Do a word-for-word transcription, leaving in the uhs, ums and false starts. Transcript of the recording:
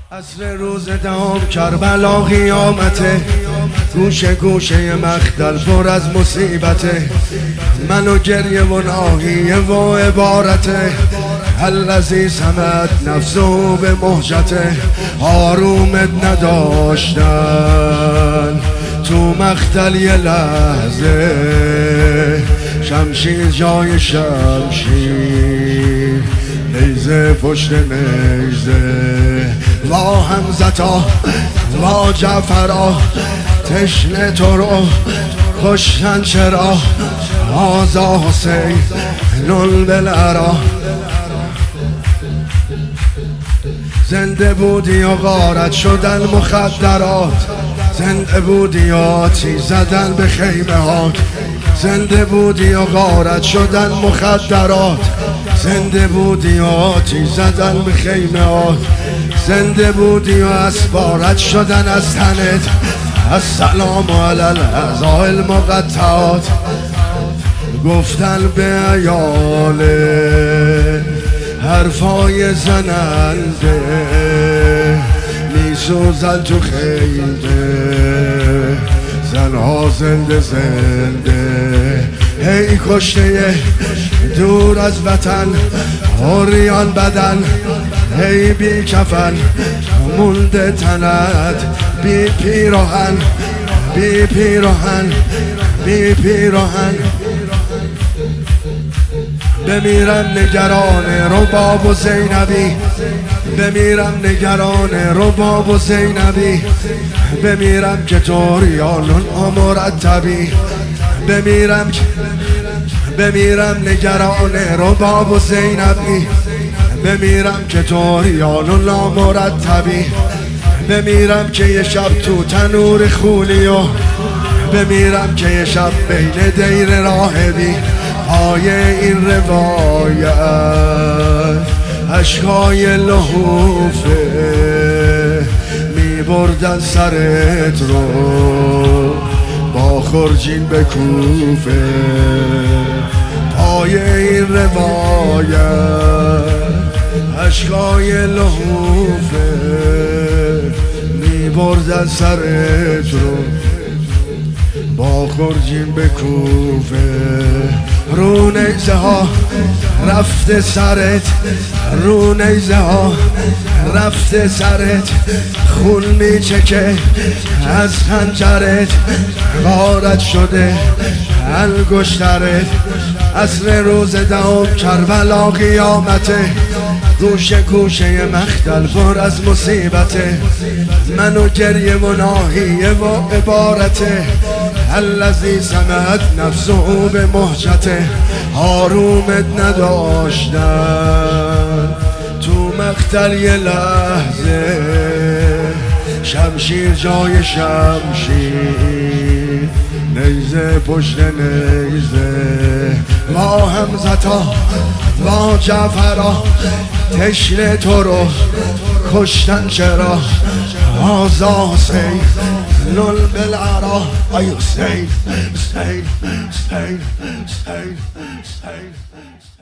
عصر روز دهم کربلا قیامته، گوشه گوشه مختل پر از مصیبته، من و گریه و ناهیه و عبارته، الذی سمت نفسه به مهجته، آرومت نداشتن تو مختل یه لحظه، شمشیر جای شمشیر، نیزه پشت نیزه، وا حمزتا وا جعفرا، تشنه تو رو کشتن چرا، آزا حسین نل بلعرا، زنده بودی و غارت شدن مخدرات، زنده بودی و آتش زدن به خیمه هات، زنده بودی و غارت شدن مخدرات، زنده بودی و آتش زدن به خیمه هات، زنده بودی و اسبارت شدن از تنت، السلام علی الاعضاء المقطعات، گفتن به عیاله حرفای زننده، میسوزن تو خیمه زنها زنده زنده، هی کشته دور از وطن عریان بدن، هی بی کفن مونده تنت، بی پیراهن بی پیراهن بی پیراهن، بمیرم نگران رباب و زینبی، بمیرم نگران رباب و زینبی، بمیرم که توریانون مرتبی، بمیرم بمیرم نگران رباب و زینبی، بمیرم که توریانون مرتبی، بمیرم که یه شب تو تنور خولی و بمیرم که یه شب بین دیر راهبی، پای این روایت اشکای لحوفه، می بردن سرت رو با خرجین به کوفه، پای این روایت اشکای لحوفه، می بردن سرت رو با خرجین به کوفه، رو نیزه ها رفته سرت، رو نیزه ها رفته سرت، خون میچکه از خنجرت، غارت شده انگشترت، عصر روز دهم کربلا قیامته، گوشه گوشه مختل پر از مصیبته، من و گریه و ناهیه و عبارته، الذی سمت نفسه به مهجته، آرومت نداشتن تو مقتل یه لحظه، شمشیر جای شمشیر، نیزه پشت نیزه، وا حمزتا وا جعفرا، تشنه تو رو کشتن چرا، آزا حسین نل بلعرا، ای حسین حسین حسین حسین حسین.